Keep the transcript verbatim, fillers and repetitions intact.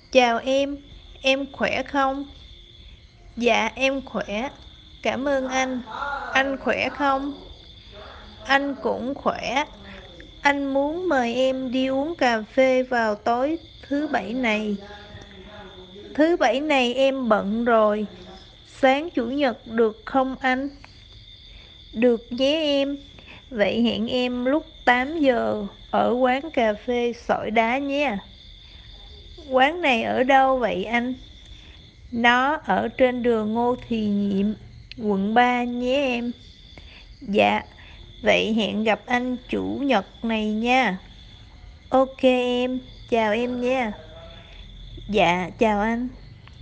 Chào em, em khỏe không? Dạ em khỏe, cảm ơn anh. Anh khỏe không? Anh cũng khỏe. Anh muốn mời em đi uống cà phê vào tối thứ bảy này. Thứ bảy này em bận rồi. Sáng chủ nhật được không anh? Được nhé em. Vậy hẹn em lúc tám giờ ở quán cà phê Sỏi Đá nhé. Quán này ở đâu vậy anh? Nó ở trên đường Ngô Thì Nhiệm, quận ba nhé em. Dạ, vậy hẹn gặp anh chủ nhật này nha. Ok em, chào em nha. Dạ, chào anh.